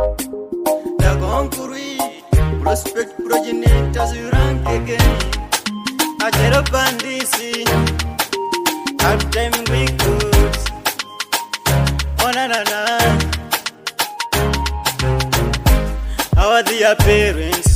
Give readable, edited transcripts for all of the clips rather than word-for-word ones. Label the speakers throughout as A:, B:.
A: The concrete prospect progenitors you rank again. I get up and DC. Half time we good. Oh na na na. How are the parents?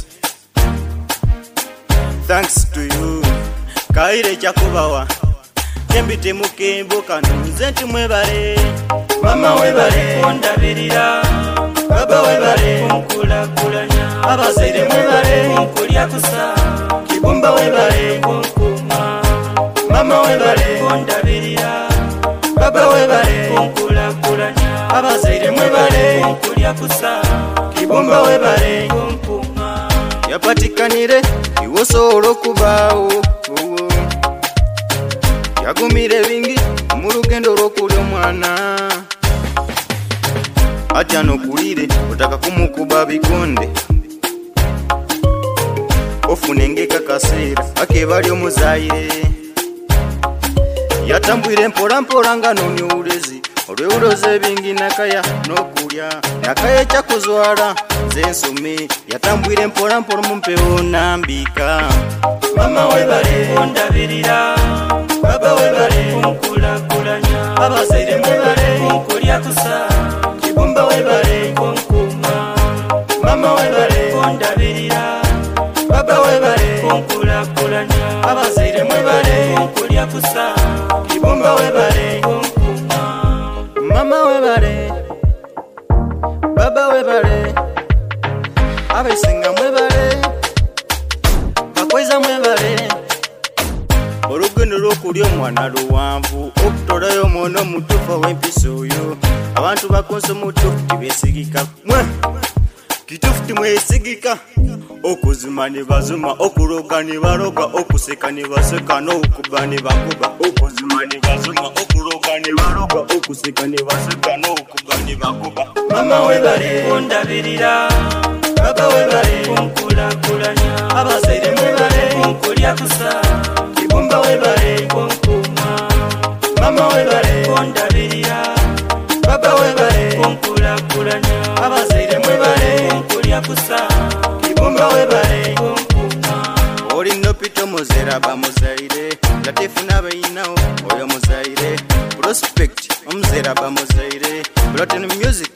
A: Thanks to you. Kaire chakubawa. Kembite mukembo kanunze ntumwebale. Mama webale ondabirira. Baba webale kunkula kulanya. Abazaire mwebale kunkulya kusa. Kibumba webale kunkuma. Mama webale ondabirira. Baba webale kunkula kulanya. Abazaire mwebale kunkulya kusa. Kibumba webale kunkuma. Yapatikanire iwosoolo kubaawo. Yagumire bingi mu lugendo lw'okulya omwana. Atya n'okulire otaka kumukuba bikonde. Ofunengeka kaseera akebali omuzaire. Yatambwire mpola mpola nga n'onyowulezi. Olwewuloze bingi nakaya n'okulya. Nakaya ekyakuzwala nze nsome. Yatambwire mpola mpola mu mpewo nambika. Mama webale ondabirira. Baba webale kunkula kulanya. Abazaire mwebale kunkulya kusa. Kibumba webale kunkuma. Mama webale ondabirira. Baba webale kunkula kulanya. Abazaire mwebale kunkulya kusa. Kibumba webale kunkuma. Mama webale. Baba webale. Abesinga mwebale. Bakweza mwebale. Olugendo lw'okulya omwana luwanvu. Okutolayo omwana omutuufu ow'empisa oyo. Abantu bakonse omutuufu tibeesigika. Kituufu timwesigika. Okuzuma ne bazuma, okuloga ne baloga, okuseka ne baseka, n'okukuba ne bakuba. Okuzuma ne bazuma, okuloga ne baloga, okuseka ne baseka, n'okukuba ne bakuba. Mama webale ondabirira. Baba webale kunkula kulanya. Abazaire mwebale kunkulya kusa. Kibumba webale kunkuma. Mama webale ondabirira. Baba webale kunkula kulanya. Abazaire mwebale kunkulya kusa. Kibumba webale kunkuma. Oli nopito muzera bamuzaire. Latifu n'abayinawo oyo muzaire. Prospect omuzera bamuzaire. Blotten music